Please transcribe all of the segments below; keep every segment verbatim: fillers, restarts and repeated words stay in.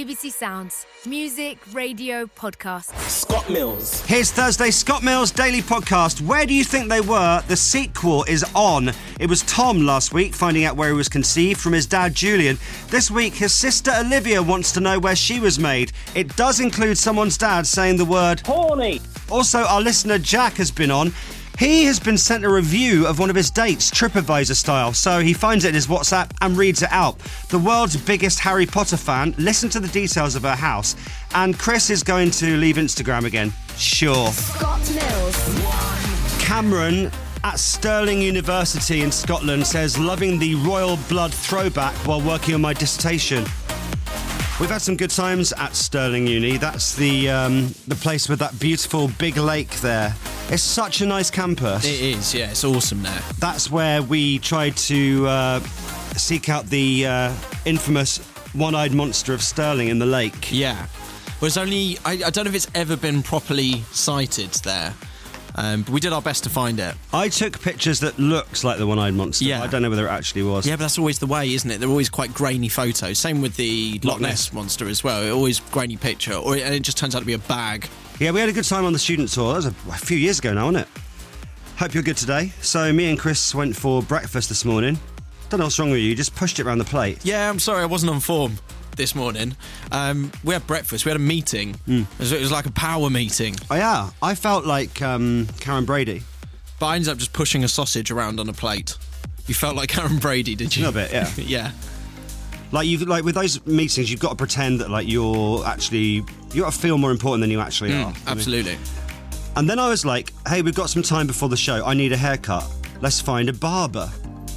B B C Sounds. Music, radio, podcast. Scott Mills. Here's Thursday, Scott Mills' daily podcast. Where do you think they were? The sequel is on. It was Tom last week, finding out where he was conceived from his dad, Julian. This week, his sister, Olivia, wants to know where she was made. It does include someone's dad saying the word Horny. Also, our listener, Jack, has been on. He has been sent a review of one of his dates, TripAdvisor style, so he finds it in his WhatsApp and reads it out. The world's biggest Harry Potter fan, listen to the details of her house, and Chris is going to leave Instagram again. Sure. Scott Mills. Cameron at Stirling University in Scotland says, loving the royal blood throwback while working on my dissertation. We've had some good times at Stirling Uni. That's the um, the place with that beautiful big lake there. It's such a nice campus. It is, yeah, it's awesome there. That's where we tried to uh, seek out the uh, infamous one-eyed monster of Stirling in the lake. Yeah. Well, it's only, I, I don't know if it's ever been properly sighted there. Um, but we did our best to find it. I took pictures that looked like the one-eyed monster. Yeah. I don't know whether it actually was. Yeah, but that's always the way, isn't it? They're always quite grainy photos. Same with the Loch, Loch Ness Ness monster as well. It always grainy picture, or it, and it just turns out to be a bag. Yeah, we had a good time on the student tour. That was a, a few years ago now, wasn't it? Hope you're good today. So me and Chris went for breakfast this morning. Don't know what's wrong with you. You just pushed it around the plate. Yeah, I'm sorry, I wasn't on form this morning. Um, we had breakfast. We had a meeting. Mm. It, was, it was like a power meeting. Oh yeah, I felt like um, Karen Brady. But I ended up just pushing a sausage around on a plate. You felt like Karen Brady, did you? A little bit, yeah. Yeah. Like you, like with those meetings, you've got to pretend that like you're actually you got to feel more important than you actually Mm, are. absolutely. And then I was like, "Hey, we've got some time before the show. I need a haircut. Let's find a barber."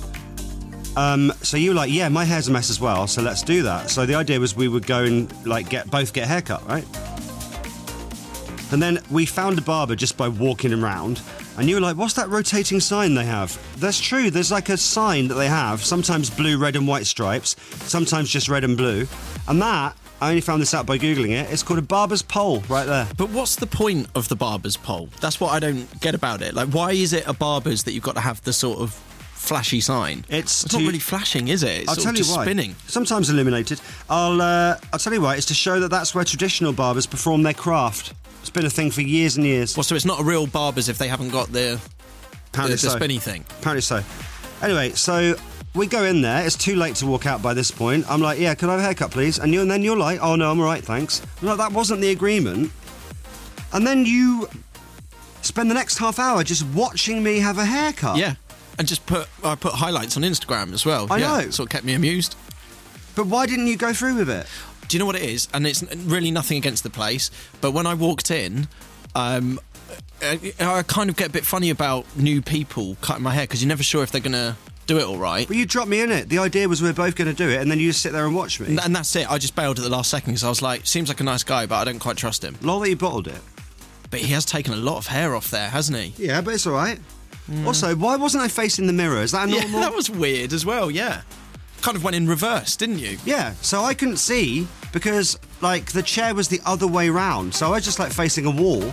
Um, so you were like, "Yeah, my hair's a mess as well. So let's do that." So the idea was we would go and like get both get a haircut, right? And then we found a barber just by walking around. And you were like, what's that rotating sign they have? That's true. There's like a sign that they have. Sometimes blue, red and white stripes. Sometimes just red and blue. And that, I only found this out by Googling it, it's called a barber's pole right there. But what's the point of the barber's pole? That's what I don't get about it. Like, why is it a barber's that you've got to have the sort of flashy sign? It's, it's to, not really flashing, is it? It's I'll sort tell of you just why. spinning. Sometimes illuminated. I'll, uh, I'll tell you why. It's to show that that's where traditional barbers perform their craft. It's been a thing for years and years. Well, so it's not a real barber's if they haven't got the, the, the so. spinny thing? Apparently so. Anyway, so we go in there. It's too late to walk out by this point. I'm like, yeah, can I have a haircut, please? And, you, and then you're like, oh, no, I'm all right, thanks. I'm like, that wasn't the agreement. And then you spend the next half hour just watching me have a haircut. Yeah. And just put I put highlights on Instagram as well. I yeah, know. Sort of kept me amused. But why didn't you go through with it? Do you know what it is? And it's really nothing against the place, but when I walked in, um, I, I kind of get a bit funny about new people cutting my hair because you're never sure if they're going to do it all right. But you dropped me in it. The idea was we we're both going to do it, and then you just sit there and watch me. And, and that's it. I just bailed at the last second because I was like, seems like a nice guy, but I don't quite trust him. Lol that you bottled it. But he has taken a lot of hair off there, hasn't he? Yeah, but it's all right. Mm. Also, why wasn't I facing the mirror? Is that normal? Yeah, that was weird as well, yeah. Kind of went in reverse, didn't you? Yeah, so I couldn't see because, like, the chair was the other way round. So I was just, like, facing a wall.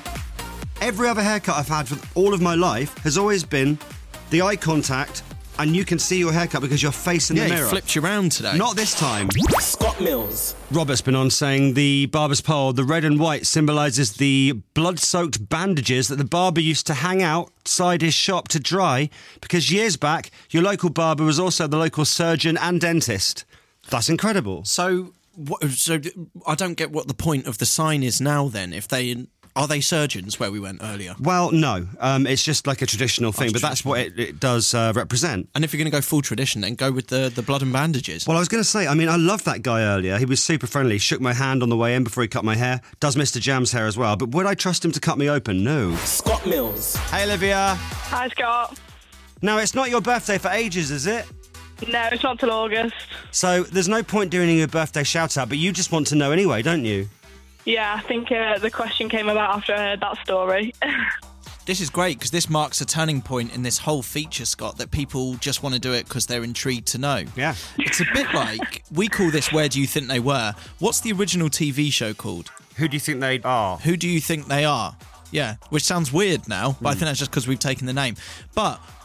Every other haircut I've had for all of my life has always been the eye contact and you can see your haircut because you're facing yeah, the mirror. Yeah, he flipped you around today. Not this time. Scott Mills. Robert's been on saying the barber's pole, the red and white, symbolises the blood-soaked bandages that the barber used to hang outside his shop to dry because years back, your local barber was also the local surgeon and dentist. That's incredible. So, what, so I don't get what the point of the sign is now then, if they... Are they surgeons where we went earlier? Well, no. Um, it's just like a traditional thing, but that's what it, it does uh, represent. And if you're going to go full tradition, then go with the, the blood and bandages. Well, I was going to say, I mean, I loved that guy earlier. He was super friendly. Shook my hand on the way in before he cut my hair. Does Mister Jam's hair as well. But would I trust him to cut me open? No. Scott Mills. Hey, Olivia. Hi, Scott. Now, it's not your birthday for ages, is it? No, it's not till August. So there's no point doing your birthday shout-out, but you just want to know anyway, don't you? Yeah, I think uh, the question came about after I heard that story. This is great because this marks a turning point in this whole feature, Scott, that people just want to do it because they're intrigued to know. Yeah. It's a bit like, we call this Where Do You Think They Were? What's the original T V show called? Who do you think they are? Who do you think they are? Yeah, which sounds weird now, but mm. I think that's just because we've taken the name. But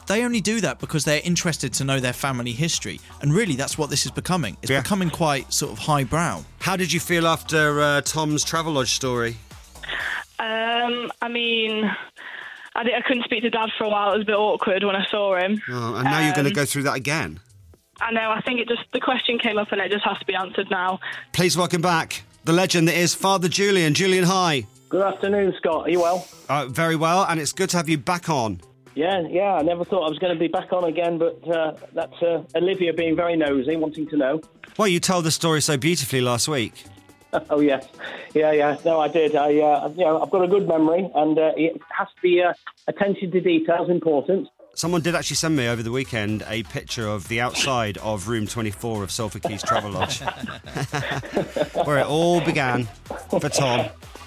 they only do that because they're interested to know their family history. And really, that's what this is becoming. It's Yeah. becoming quite sort of highbrow. How did you feel after uh, Tom's Travelodge story? Um, I mean, I, di- I couldn't speak to Dad for a while. It was a bit awkward when I saw him. Oh, and now you're going to Um, go through that again. I know, I think it just, the question came up and it just has to be answered now. Please welcome back the legend that is Father Julian. Julian, hi. Good afternoon, Scott. Are you well? Uh, very well, and it's good to have you back on. Yeah, yeah. I never thought I was going to be back on again, but uh, that's uh, Olivia being very nosy, wanting to know. Well, you told the story so beautifully last week. Oh, yes. Yeah, yeah. No, I did. I, uh, you know, I've got a good memory, and uh, it has to be uh, attention to detail is important. Someone did actually send me over the weekend a picture of the outside of room twenty-four of Salford Quays Travelodge, where it all began for Tom.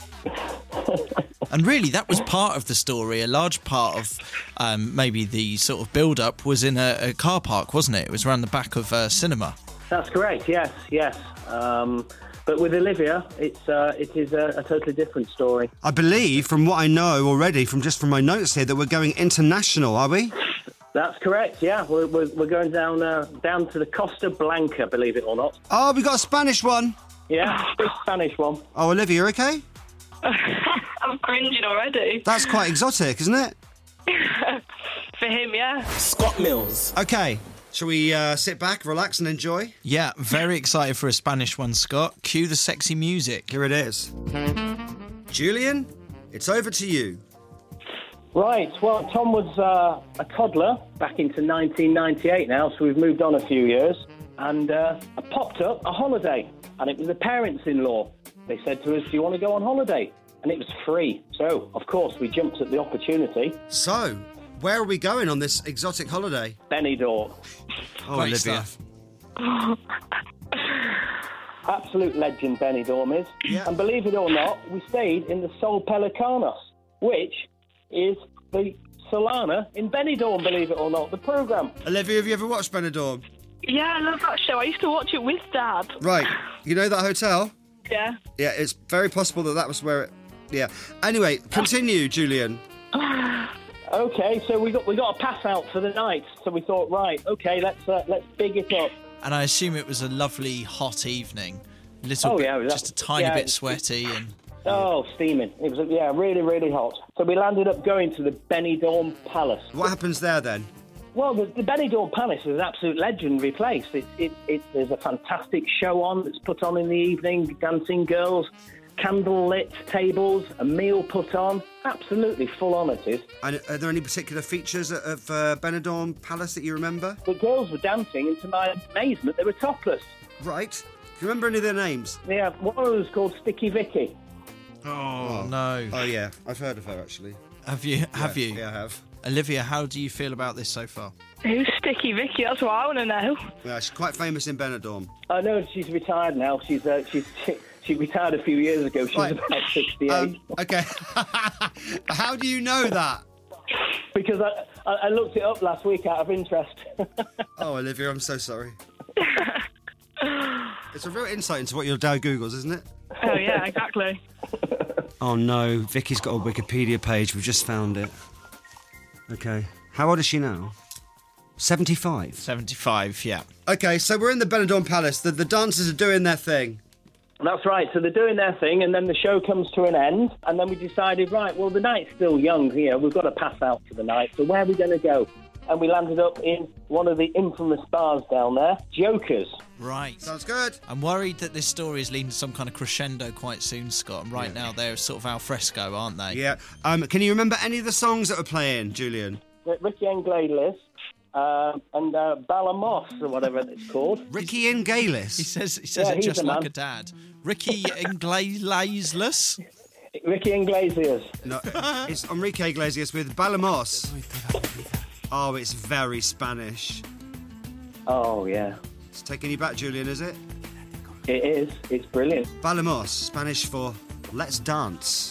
And really, that was part of the story. A large part of um, maybe the sort of build-up was in a, a car park, wasn't it? It was around the back of a cinema. That's correct. Yes, yes. Um, but with Olivia, it's uh, it is a, a totally different story. I believe, from what I know already, from just from my notes here, that we're going international, are we? That's correct. Yeah, we're we're, we're going down uh, down to the Costa Blanca, believe it or not. Oh, we got a Spanish one. Yeah, big Spanish one. Oh, Olivia, you okay? I'm cringing already. That's quite exotic, isn't it? For him, yeah. Scott Mills. Okay, shall we uh, sit back, relax and enjoy? Yeah, very excited for a Spanish one, Scott. Cue the sexy music. Here it is. Julian, it's over to you. Right, well, Tom was uh, a toddler back into nineteen ninety-eight now, so we've moved on a few years, and uh, I popped up a holiday, and it was the parents-in-law. They said to us, do you want to go on holiday? And it was free. So, of course, we jumped at the opportunity. So, where are we going on this exotic holiday? Benidorm. Oh, Great Olivia. stuff. Absolute legend Benidorm is. Yeah. And believe it or not, we stayed in the Sol Pelicanos, which is the Solana in Benidorm, believe it or not, the programme. Olivia, have you ever watched Benidorm? Yeah, I love that show. I used to watch it with Dad. Right, you know that hotel? Yeah. Yeah, it's very possible that that was where it... Yeah. Anyway, continue, Julian. Okay, so we got we got a pass out for the night. So we thought, right, okay, let's uh, let's big it up. And I assume it was a lovely hot evening. A little Oh, bit, yeah, it was- just a tiny yeah, bit it's- sweaty and... Oh, steaming! It was yeah, really, really hot. So we landed up going to the Benidorm Palace. What happens there then? Well, the, the Benidorm Palace is an absolute legendary place. It, it, it, there's a fantastic show on that's put on in the evening, dancing girls, candle-lit tables, a meal put on. Absolutely full on it is. And are there any particular features of uh, Benidorm Palace that you remember? The girls were dancing, and to my amazement, they were topless. Right. Do you remember any of their names? Yeah, one of them was called Sticky Vicky. Oh, no. Oh, yeah. I've heard of her, actually. Have you? Have yeah, you? Yeah, I have. Olivia, how do you feel about this so far? Who's Sticky Vicky? That's what I want to know. Yeah, she's quite famous in Benidorm. I know she's retired now. She's uh, she's she, she retired a few years ago. She's Right. about sixty-eight. Um, okay. How do you know that? Because I, I I looked it up last week out of interest. Oh, Olivia, I'm so sorry. It's a real insight into what your dad Googles, isn't it? Oh, yeah, exactly. Oh, no. Vicky's got a Wikipedia page. We've just found it. Okay. How old is she now? seventy-five. seventy-five, yeah. Okay, so we're in the Benidorm Palace. The, the dancers are doing their thing. That's right. So they're doing their thing, and then the show comes to an end, and then we decided, right, well, the night's still young here. We've got to pass out for the night. So where are we going to go? And we landed up in one of the infamous bars down there, Joker's. Right. Sounds good. I'm worried that this story is leading to some kind of crescendo quite soon, Scott. And right now they're sort of al fresco, aren't they? Yeah. Um, can you remember any of the songs that were playing, Julian? Ricky Inglalis uh, and uh, Balamos, or whatever it's called. Ricky and Galis. He says he says Yeah, it he's just the like man. a dad. Ricky Inglasless. Ricky Iglesias. No, it's Enrique Iglesias with Balamos. Oh, it's very Spanish. Oh, yeah. It's taking you back, Julian, is it? It is. It's brilliant. Balamos, Spanish for let's dance.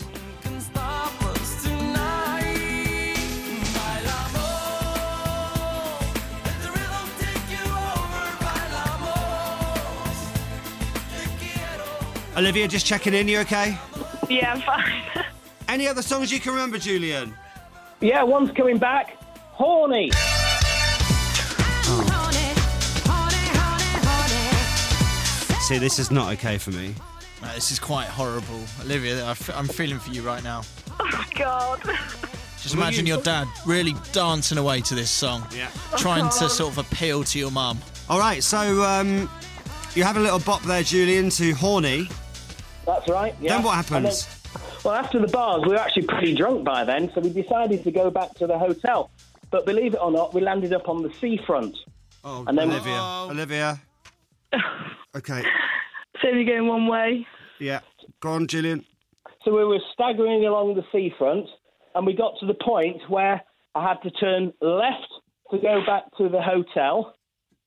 Olivia, just checking in, you okay? Yeah, I'm fine. Any other songs you can remember, Julian? Yeah, one's coming back. Horny. See, this is not okay for me. Uh, this is quite horrible. Olivia, I f- I'm feeling for you right now. Oh, God. Just imagine your dad really dancing away to this song. Yeah. Trying to sort of appeal to your mum. All right, so um, you have a little bop there, Julian, to Horny. That's right. Yeah. Then what And happens? then- well, after the bars, we were actually pretty drunk by then, so we decided to go back to the hotel. But believe it or not, we landed up on the seafront. Oh, and then- Olivia. Oh. Olivia. Okay. So we're going one way. Yeah. Go on, Julian. So we were staggering along the seafront, and we got to the point where I had to turn left to go back to the hotel,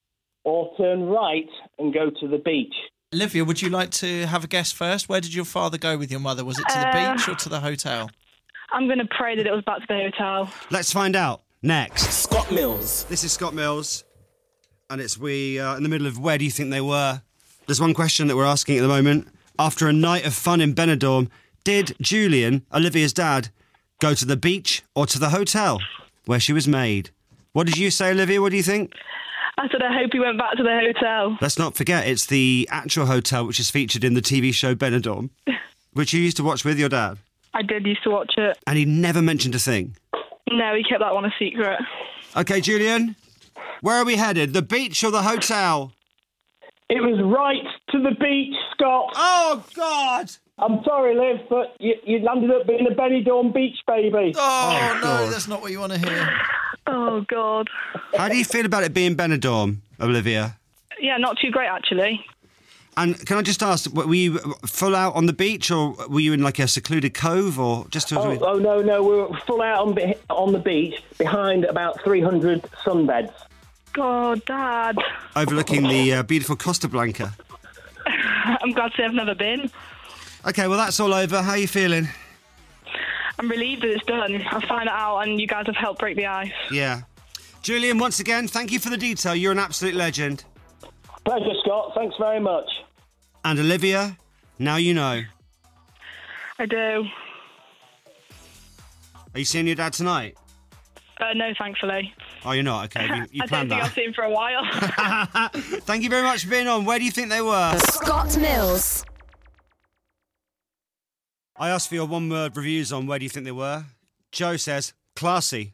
or turn right and go to the beach. Olivia, would you like to have a guess first? Where did your father go with your mother? Was it to the Uh, beach or to the hotel? I'm going to pray that it was back to the hotel. Let's find out. Next. Scott Mills. This is Scott Mills, and it's we uh, in the middle of where do you think they were? There's one question that we're asking at the moment. After a night of fun in Benidorm, did Julian, Olivia's dad, go to the beach or to the hotel where she was made? What did you say, Olivia? What do you think? I said I hope he went back to the hotel. Let's not forget, it's the actual hotel which is featured in the T V show Benidorm, which you used to watch with your dad. I did used to watch it. And he never mentioned a thing. No, he kept that one a secret. OK, Julian, where are we headed? The beach or the hotel? It was right to the beach, Scott. Oh, God! I'm sorry, Liv, but you, you landed up being a Benidorm beach baby. Oh, no, God. that's not what you want to hear. Oh, God. How do you feel about it being Benidorm, Olivia? Yeah, not too great, actually. And can I just ask, were you full out on the beach, or were you in like a secluded cove, or just? To... Oh, oh no, no, we were full out on, be- on the beach behind about three hundred sunbeds. God, Dad. Overlooking the uh, beautiful Costa Blanca. I'm glad to say I've never been. Okay, well that's all over. How are you feeling? I'm relieved that it's done. I found it out and you guys have helped break the ice. Yeah. Julian, once again, thank you for the detail. You're an absolute legend. Pleasure, Scott. Thanks very much. And Olivia, now you know. I do. Are you seeing your dad tonight? Uh, no, thankfully. Oh, you're not? Okay, you, you I don't planned think I'll that. see him for a while. Thank you very much for being on. Where do you think they were? Scott Mills. I asked for your one-word reviews on where do you think they were. Joe says, classy.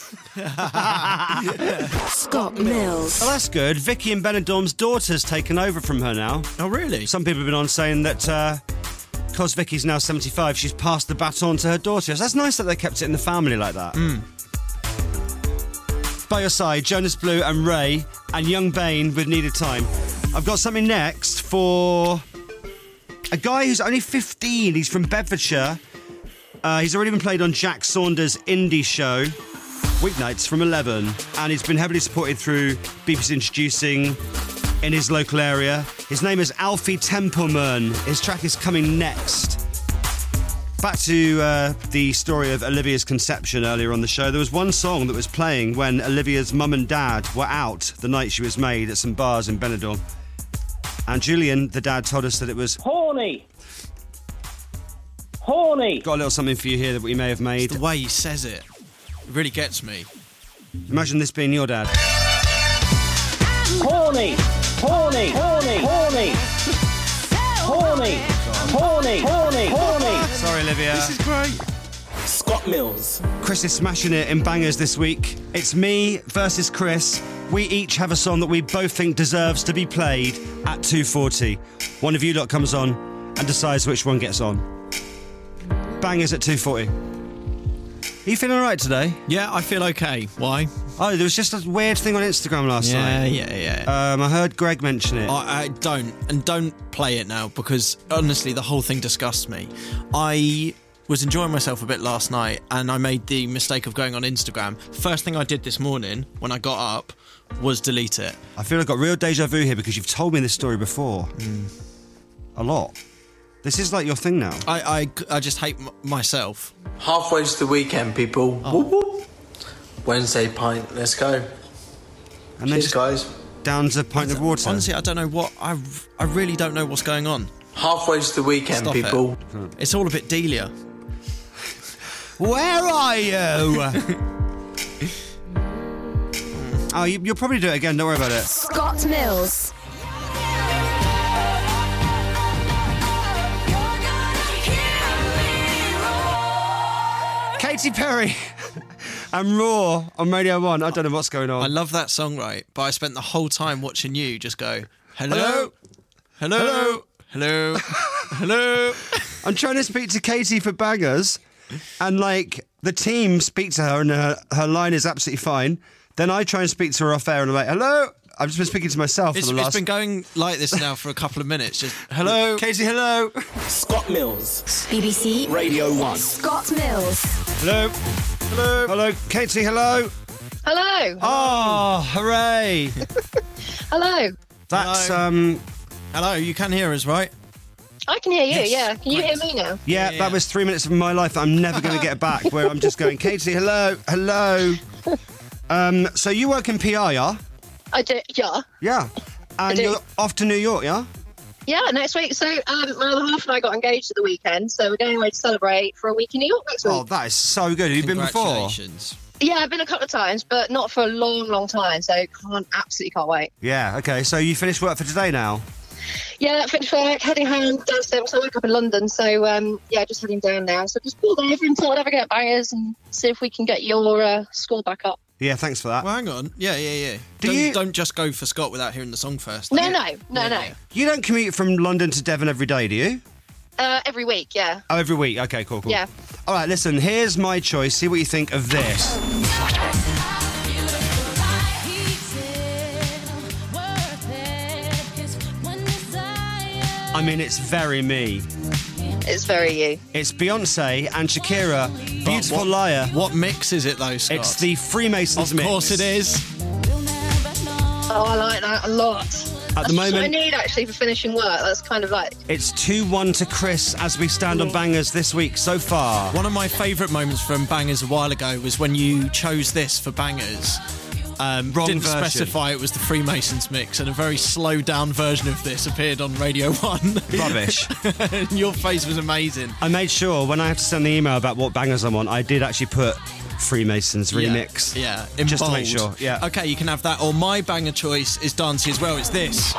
Scott Mills. Well, that's good. Vicky and Benidorm's daughter's taken over from her now. Oh, really? Some people have been on saying that uh, because Vicky's now seventy-five, she's passed the baton to her daughter. So that's nice that they kept it in the family like that. Mm. By your side, Jonas Blue and Ray and Young Bane with Needed Time. I've got something next for a guy who's only fifteen. He's from Bedfordshire. Uh, he's already been played on Jack Saunders' indie show, weeknights from eleven, and he's been heavily supported through B B C Introducing in his local area. His name is Alfie Templeman. His track is coming next. Back to uh, the story of Olivia's conception earlier on the show. There was one song that was playing when Olivia's mum and dad were out the night she was made at some bars in Benidorm. And Julian, the dad, told us that it was Horny. Horny. got a little something for you here that we may have made. The way he says it, it really gets me. Imagine this being your dad. Horny. Horny. Horny. Horny. Horny. Horny. Horny. Horny. Sorry, Olivia. This is great. Scott Mills. Chris is smashing it in bangers this week. It's me versus Chris. We each have a song that we both think deserves to be played at two forty. One of you lot comes on and decides which one gets on. Bangers at two forty. Are you feeling all right today? Yeah, I feel okay. Why? Oh, there was just a weird thing on Instagram last Yeah, night. yeah, yeah. Um, I heard Greg mention it. I, I don't, and don't play it now because honestly, the whole thing disgusts me. I was enjoying myself a bit last night, and I made the mistake of going on Instagram. First thing I did this morning when I got up was delete it. I feel I've got real deja vu here because you've told me this story before. Mm. A lot. This is like your thing now. I, I, I just hate m- myself. Halfway to the weekend, people. Oh. Whoop, whoop. Wednesday pint, let's go. And then Cheers, just guys. downs a pint of water. Honestly, I don't know what I, I really don't know what's going on. Halfway to the weekend, Stop people. it. It's all a bit Delia. Where are you? Oh, you, you'll probably do it again. Don't worry about it. Scott Mills. Katy Perry and Raw on Radio one. I don't know what's going on. I love that song, right? But I spent the whole time watching you just go, hello, hello, hello, hello, hello. I'm trying to speak to Katy for bangers, and like the team speak to her, and her, her line is absolutely fine. Then I try and speak to her off air, and I'm like, hello. I've just been speaking to myself It's, for the last... it's been going like this now for a couple of minutes. Just, hello. Katy, hello. Scott Mills. B B C Radio one. Scott Mills. Hello. Hello. Hello. Katy, hello. Hello. Oh, hooray. Hello. That's, Hello. um... Hello, you can hear us, right? I can hear you, Yes. yeah. Can you hear me now? Yeah, Yeah, that yeah. was three minutes of my life that I'm never going to get back, where I'm just going, Katy, hello, hello. Um, so you work in P R, yeah? I do, yeah. Yeah. And do. you're off to New York, yeah? Yeah, next week. So um, my other half and I got engaged at the weekend, so we're going away to celebrate for a week in New York next week. Oh, that is so good. Have you been before? Congratulations. Yeah, I've been a couple of times, but not for a long, long time, so can't absolutely can't wait. Yeah, okay. So you finished work for today now? Yeah, finished work, heading home downstairs. So I work up in London, so um, yeah, just heading down now. So just pulled over and thought I'd have a go at bangers and see if we can get your uh, score back up. Yeah, thanks for that. Well, hang on. Yeah, yeah, yeah. Do don't, you- don't just go for Scott without hearing the song first. No, Yeah. no, no, Yeah, no. yeah. You don't commute from London to Devon every day, do you? Uh, every week, yeah. Oh, every week. Okay, cool, cool. Yeah. All right, listen, here's my choice. See what you think of this. I mean, it's very me. It's very you. It's Beyonce and Shakira, Beautiful what- Liar. What mix is it, though, Scott? It's the Freemasons Of mix. course it is. Oh, I like that a lot. At That's the just what I moment, need, actually, for finishing work. That's kind of like... it's two one to Chris as we stand on bangers this week so far. One of my favourite moments from Bangers a while ago was when you chose this for Bangers. Um, Wrong didn't version. specify it was the Freemasons mix, and a very slowed down version of this appeared on Radio one. Rubbish. And your face was amazing. I made sure when I had to send the email about what bangers I'm on, I did actually put Freemasons remix. Yeah, yeah, in Just to bold. make sure, yeah. Okay, you can have that. Or my banger choice is dancey as well. It's this.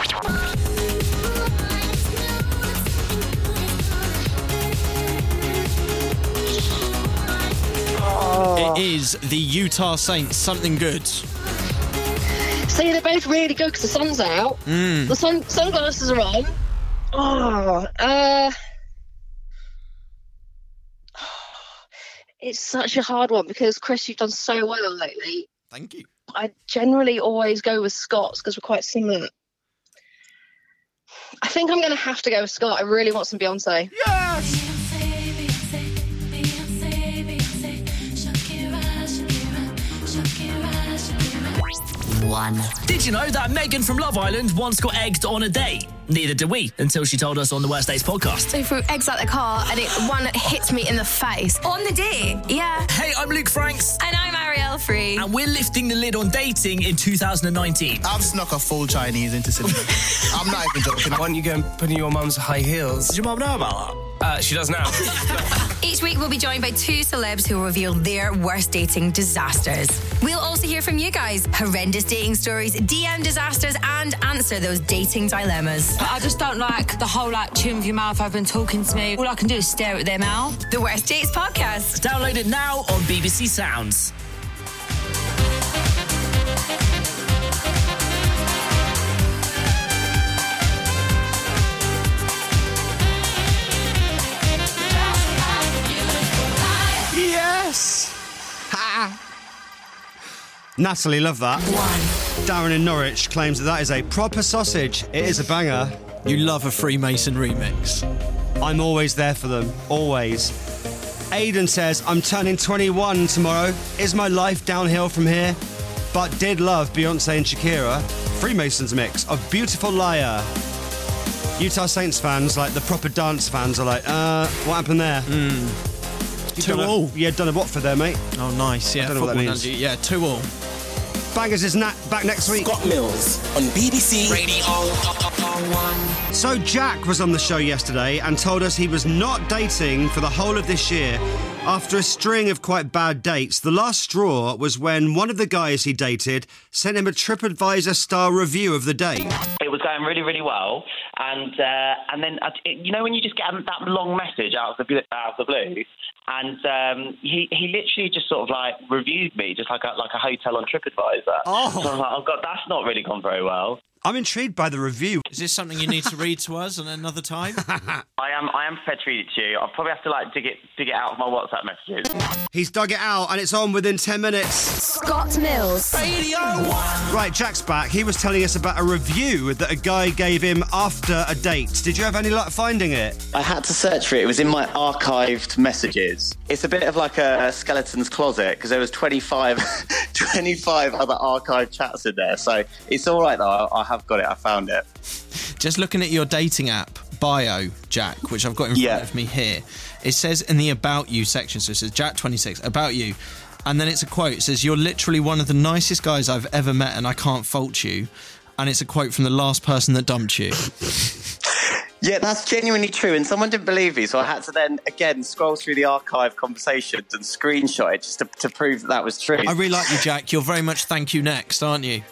Oh. It is the Utah Saints, Something Good. See, they're both really good because the sun's out. Mm. The sun sunglasses are on. Oh, uh... It's such a hard one because, Chris, you've done so well lately. Thank you. I generally always go with Scott's because we're quite similar. I think I'm going to have to go with Scott. I really want some Beyonce. Yes! One. Did you know that Megan from Love Island once got egged on a date? Neither did we, until she told us on the Worst Dates podcast. So threw eggs out the car and it one hit me in the face. On the date, yeah. Hey, I'm Luke Franks. And I'm Arielle Free. And we're lifting the lid on dating in two thousand nineteen. I've snuck a full Chinese into Sydney. I'm not even joking. Why don't you go and put in your mum's high heels? Does your mum know about that? Uh, she does now. Each week we'll be joined by two celebs who will reveal their worst dating disasters. We'll also hear from you guys. Horrendous dating stories, D M disasters, and answer those dating dilemmas. I just don't like the whole like tune with your mouth open talking to me. All I can do is stare at their mouth. The Worst Dates Podcast. Download it now on B B C Sounds. Yes! Ha! Natalie, love that. One. Darren in Norwich claims that that is a proper sausage. It is a banger. You love a Freemason remix. I'm always there for them. Always. Aidan says, I'm turning twenty-one tomorrow. Is my life downhill from here? But did love Beyonce and Shakira. Freemasons mix of Beautiful Liar. Utah Saints fans, like the proper dance fans, are like, uh, what happened there? Mm. You've Two done a- all. Yeah, done a Watford there, mate. Oh, nice. Yeah, I don't know what that football means. analogy. Yeah, two all. Bangers is nat- back next week. Scott Mills on B B C Radio one. So Jack was on the show yesterday and told us he was not dating for the whole of this year. After a string of quite bad dates, the last straw was when one of the guys he dated sent him a TripAdvisor star review of the date. It was going really, really well. And uh, and then, uh, you know, when you just get that long message out of the, out of the blue, and um, he, he literally just sort of like reviewed me, just like a, like a hotel on TripAdvisor. Oh. So I was like, oh, God, that's not really gone very well. I'm intrigued by the review. Is this something you need to read to us at another time? I am I am prepared to read it to you. I'll probably have to like dig it dig it out of my WhatsApp messages. He's dug it out and it's on within ten minutes. Scott Mills. Radio one. Right, Jack's back. He was telling us about a review that a guy gave him after a date. Did you have any luck finding it? I had to search for it. It was in my archived messages. It's a bit of like a skeleton's closet because there was twenty-five, twenty-five other archived chats in there. So it's all right, though. I have got it. I found it. Just looking at your dating app bio, Jack, which I've got in front Yeah. of me here, it says in the About You section, so it says Jack twenty-six, About You, and then it's a quote. It says, "You're literally one of the nicest guys I've ever met and I can't fault you." And it's a quote from the last person that dumped you. Yeah, that's genuinely true. And someone didn't believe me, so I had to then, again, scroll through the archive conversations and screenshot it just to, to prove that that was true. I really like you, Jack. You're very much thank you next, aren't you?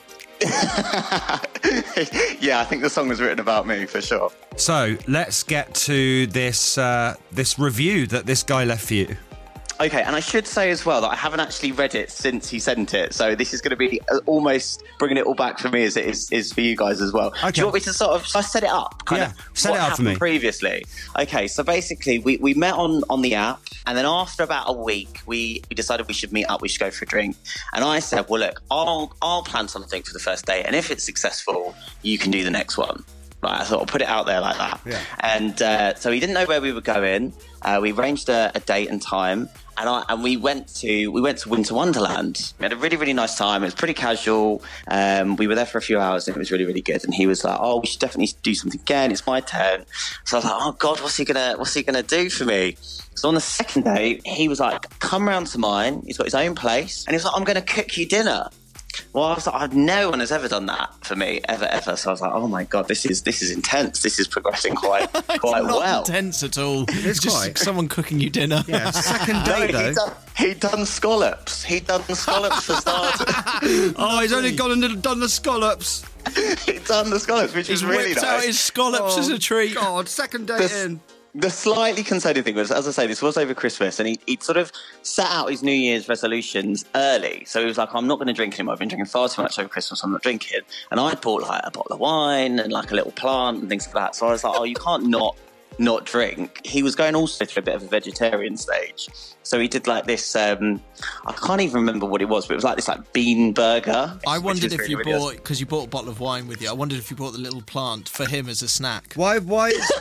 Yeah, I think the song was written about me, for sure. So, let's get to this uh, this review that this guy left for you. Okay, and I should say as well that I haven't actually read it since he sent it, so this is going to be almost bringing it all back for me as it is, is for you guys as well. Okay. Do you want me to sort of, shall I set it up? Kind Yeah, of set what it up for happened me. Previously. Okay, so basically we, we met on, on the app, and then after about a week, we, we decided we should meet up, we should go for a drink. And I said, well, look, I'll, I'll plan something for the first date, and if it's successful, you can do the next one. Right, I thought I'll put it out there like that. Yeah. And uh, so he didn't know where we were going. Uh, we arranged a, a date and time, and I and we went to we went to Winter Wonderland. We had a really really nice time. It was pretty casual. Um, we were there for a few hours, and it was really really good. And he was like, "Oh, we should definitely do something again. It's my turn." So I was like, "Oh God, what's he gonna what's he gonna do for me?" So on the second date, he was like, "Come round to mine." He's got his own place, and he was like, "I'm gonna cook you dinner." Well, I was like, no one has ever done that for me, ever, ever. So I was like, oh my God, this is this is intense. This is progressing quite quite Not well. intense at all. It's just quite. someone cooking you dinner. Yeah, second No, date, though. he'd done, he'd done scallops. He'd done scallops for starters. Oh, he's only gone and done the scallops. He'd done the scallops, which He's is really whipped nice. out his scallops as a treat. God, second date This- in. The slightly concerning thing was, as I say, this was over Christmas, and he, he'd sort of set out his New Year's resolutions early. So he was like, I'm not going to drink anymore. I've been drinking far too much over Christmas. I'm not drinking. And I'd bought like a bottle of wine and like a little plant and things like that. So I was like, oh, you can't not not drink. He was going also through a bit of a vegetarian stage. So he did like this, um, I can't even remember what it was, but it was like this like bean burger. I which wondered was if really, you really bought, because you bought a bottle of wine with you, I wondered if you bought the little plant for him as a snack. Why? Why? Is,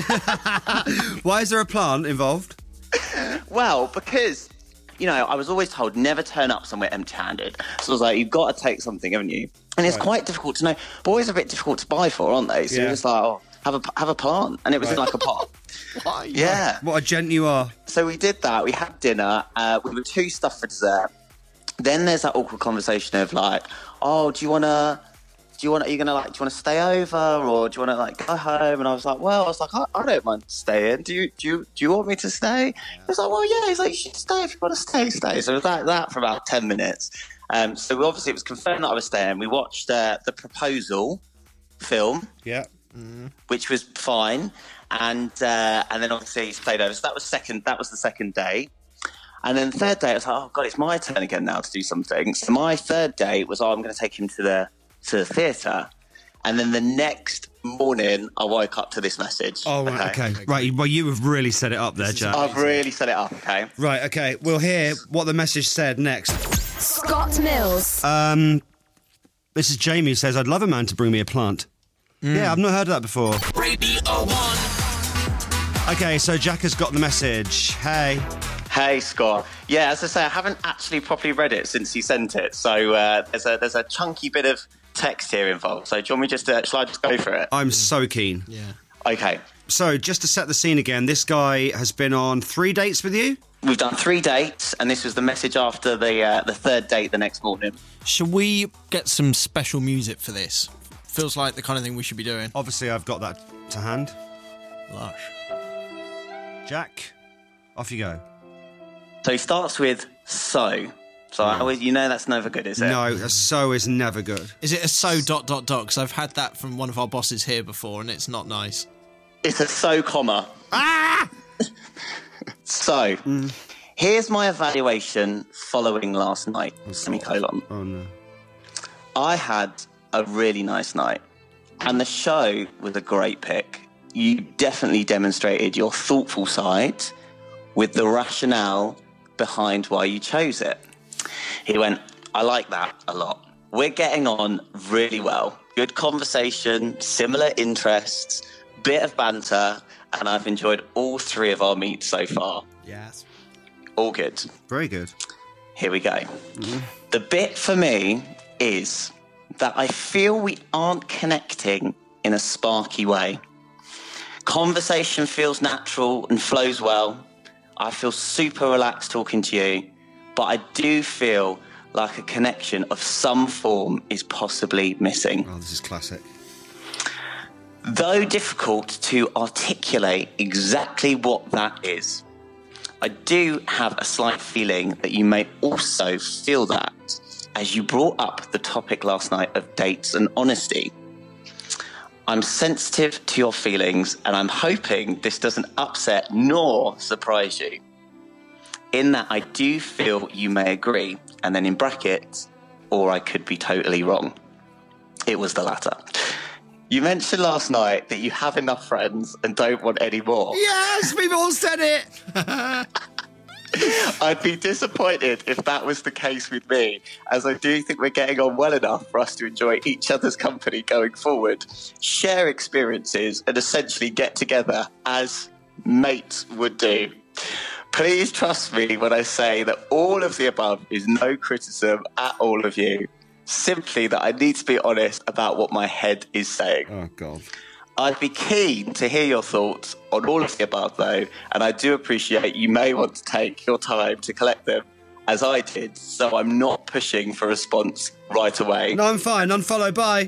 why? Why is there a plant involved? Well, because, you know, I was always told never turn up somewhere empty-handed. So I was like, you've got to take something, haven't you? And it's Right. quite difficult to know. Boys are a bit difficult to buy for, aren't they? So Yeah. you're just like, oh, have a, have a plant. And it was in like a pot. Why? Yeah. What a gent you are. So we did that. We had dinner. Uh, we were too stuffed for dessert. Then there's that awkward conversation of like, oh, do you want to... Do you want? Are you gonna like? Do you want to stay over, or do you want to like go home? And I was like, well, I was like, I, I don't mind staying. Do you? Do you? Do you want me to stay? He was like, well, yeah. He's like, you should stay if you want to stay. Stay. So it was like that for about ten minutes. Um, so we, obviously it was confirmed that I was staying. We watched uh, the Proposal film, Yeah. which was fine, and uh, and then obviously he stayed over. So that was second. That was the second day. And then the third day, I was like, oh God, it's my turn again now to do something. So my third day was, oh, I'm going to take him to the to the theatre. And then the next morning, I woke up to this message. Oh, right, okay. Right, well, you have really set it up there, Jack. I've really set it up, okay? Right, okay. We'll hear what the message said next. Scott Mills. Um, this is Jamie who says, I'd love a man to bring me a plant. Yeah, I've not heard of that before. Radio one. Okay, so Jack has got the message. Hey. Hey, Scott. Yeah, as I say, I haven't actually properly read it since he sent it. So uh, there's a there's a chunky bit of text here involved. So do you want me just to, shall I just go for it? I'm so keen. Yeah. Okay. So just to set the scene again, this guy has been on three dates with you? We've done three dates, and this was the message after the uh, the third date the next morning. Should we get some special music for this? Feels like the kind of thing we should be doing. Obviously, I've got that to hand. Lush. Jack, off you go. So he starts with, so, So I always, you know that's never good, is it? No, a so is never good. Is it a so dot dot dot? Because I've had that from one of our bosses here before, and it's not nice. It's a so comma. Ah! So, mm. here's my evaluation following last night, oh, semicolon. Oh, no. I had a really nice night, and the show was a great pick. You definitely demonstrated your thoughtful side with the rationale behind why you chose it. He went, I like that a lot. We're getting on really well. Good conversation, similar interests, bit of banter, and I've enjoyed all three of our meets so far. Yes. All good. Very good. Here we go. Mm-hmm. The bit for me is that I feel we aren't connecting in a sparky way. Conversation feels natural and flows well. I feel super relaxed talking to you, but I do feel like a connection of some form is possibly missing. Oh, this is classic. Though difficult to articulate exactly what that is, I do have a slight feeling that you may also feel that as you brought up the topic last night of dates and honesty. I'm sensitive to your feelings, and I'm hoping this doesn't upset nor surprise you. In that I do feel you may agree, and then in brackets, or I could be totally wrong. It was the latter. You mentioned last night that you have enough friends and don't want any more. Yes, we've all said it. I'd be disappointed if that was the case with me, as I do think we're getting on well enough for us to enjoy each other's company going forward, share experiences, and essentially get together as mates would do. Please trust me when I say that all of the above is no criticism at all of you. Simply that I need to be honest about what my head is saying. Oh, God. I'd be keen to hear your thoughts on all of the above, though, and I do appreciate you may want to take your time to collect them, as I did, so I'm not pushing for a response right away. No, I'm fine. Unfollow, bye.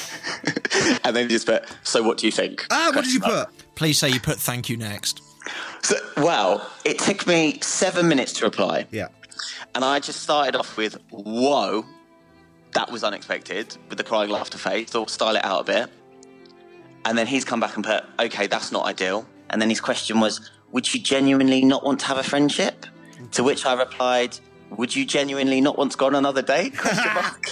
And then you just put, so what do you think? Ah, what did you put? Please say you put thank you next. So, well, it took me seven minutes to reply. Yeah. And I just started off with, whoa. That was unexpected, with the crying laughter face, so style it out a bit. And then he's come back and put, okay, that's not ideal. And then his question was, would you genuinely not want to have a friendship? To which I replied, would you genuinely not want to go on another date? Question mark.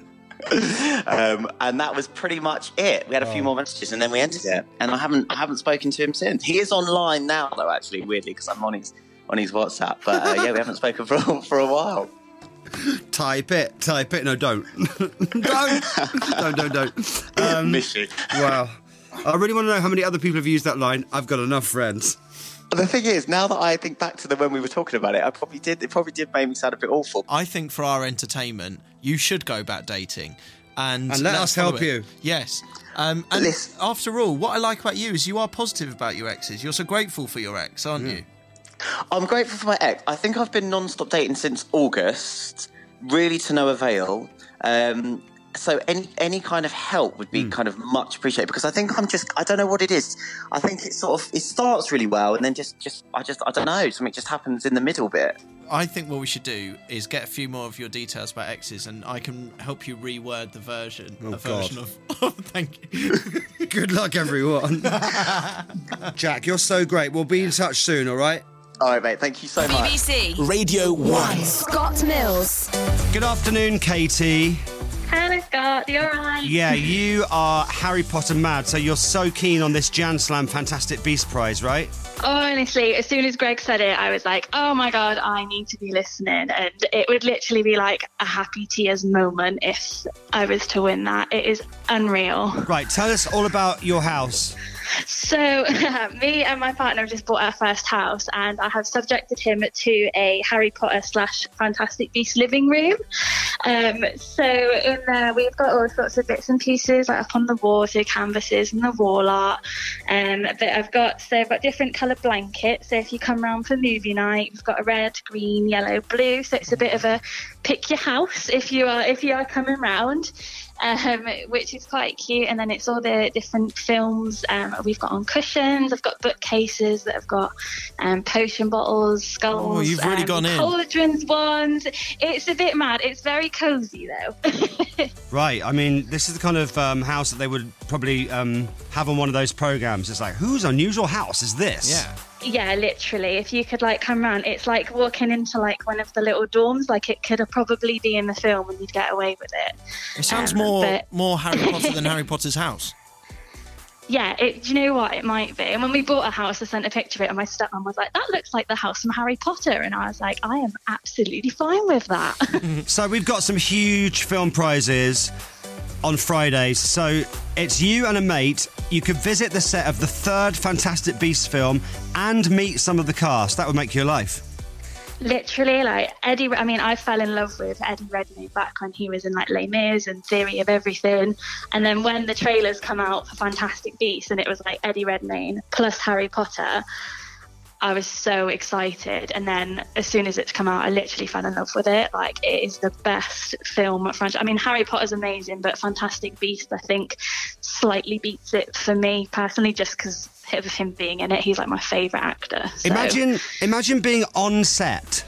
um, and that was pretty much it. We had a few oh. more messages and then we ended it. And I haven't I haven't spoken to him since. He is online now, though, actually, weirdly, because I'm on his, on his WhatsApp. But uh, yeah, we haven't spoken for, for a while. Type it, type it. No, don't. don't. don't, don't, don't. Um, Miss you. Wow. I really want to know how many other people have used that line. I've got enough friends. The thing is, now that I think back to the when we were talking about it, I probably did. It probably did make me sound a bit awful. I think for our entertainment, you should go back dating, and, and let us help it. you. Yes. Um, and Listen. After all, what I like about you is you are positive about your exes. You're so grateful for your ex, aren't yeah. you? I'm grateful for my ex. I think I've been non-stop dating since August, really to no avail. Um, so any any kind of help would be mm. kind of much appreciated, because I think I'm just, I don't know what it is. I think it sort of, it starts really well and then just, just I just, I don't know, something just happens in the middle bit. I think what we should do is get a few more of your details about exes, and I can help you reword the version. Oh, a version God. of. Oh, thank you. Good luck, everyone. Jack, you're so great. We'll be in touch soon, all right? All right, mate. Thank you so much. B B C Radio One. Scott Mills. Good afternoon, Katie. Hello, Scott. You all right? Yeah, you are Harry Potter mad, so you're so keen on this Jan Slam Fantastic Beast Prize, right? Honestly, as soon as Greg said it, I was like, oh my God, I need to be listening. And it would literally be like a happy tears moment if I was to win that. It is unreal. Right, tell us all about your house. So me and my partner have just bought our first house, and I have subjected him to a Harry Potter slash Fantastic Beasts living room. Um, so in there we've got all sorts of bits and pieces like up on the wall, so canvases and the wall art. Um, but I've got so I've got different coloured blankets. So if you come round for movie night, we've got a red, green, yellow, blue. So it's a bit of a pick your house if you are if you are coming round. Um, which is quite cute, and then it's all the different films um, we've got on cushions. I've got bookcases that have got um, potion bottles, skulls, Oh, you've really um, gone in. cauldrons, wands. It's a bit mad. It's very cosy though. Right, I mean, this is the kind of um, house that they would probably um, have on one of those programmes. It's like, whose unusual house is this? Yeah. Yeah, literally. If you could like come round, it's like walking into like one of the little dorms. Like it could probably be in the film, and you'd get away with it. It sounds Um, more but- more Harry Potter than Harry Potter's house. Yeah, it, do you know what? It might be. And when we bought a house, I sent a picture of it, and my stepmom was like, that looks like the house from Harry Potter. And I was like, I am absolutely fine with that. So we've got some huge film prizes on Fridays. So it's you and a mate. You could visit the set of the third Fantastic Beasts film and meet some of the cast. That would make your life. Literally, like Eddie, I mean, I fell in love with Eddie Redmayne back when he was in like Les Mis and Theory of Everything. And then when the trailers come out for Fantastic Beasts and it was like Eddie Redmayne plus Harry Potter, I was so excited. And then as soon as it's come out, I literally fell in love with it. Like, it is the best film franchise. I mean, Harry Potter's amazing, but Fantastic Beasts, I think, slightly beats it for me personally, just because of him being in it. He's like my favourite actor. So. Imagine, imagine being on set.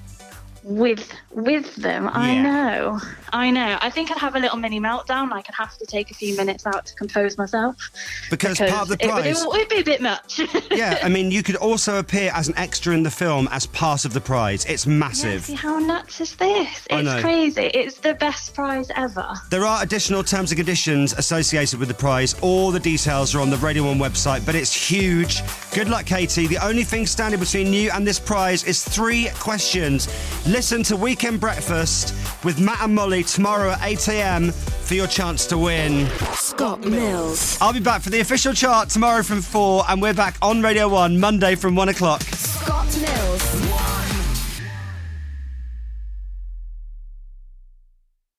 With with them, I Yeah. know, I know. I think I'd have a little mini meltdown. Like I'd have to take a few minutes out to compose myself. Because part of the it would- prize- it would be a bit much. Yeah, I mean, you could also appear as an extra in the film as part of the prize. It's massive. See, how nuts is this? I know. It's crazy. It's the best prize ever. There are additional terms and conditions associated with the prize. All the details are on the Radio one website, but it's huge. Good luck, Katie. The only thing standing between you and this prize is three questions. Listen to Weekend Breakfast with Matt and Molly tomorrow at eight a.m. for your chance to win. Scott Mills. I'll be back for the official chart tomorrow from four, and we're back on Radio one Monday from one o'clock. Scott Mills.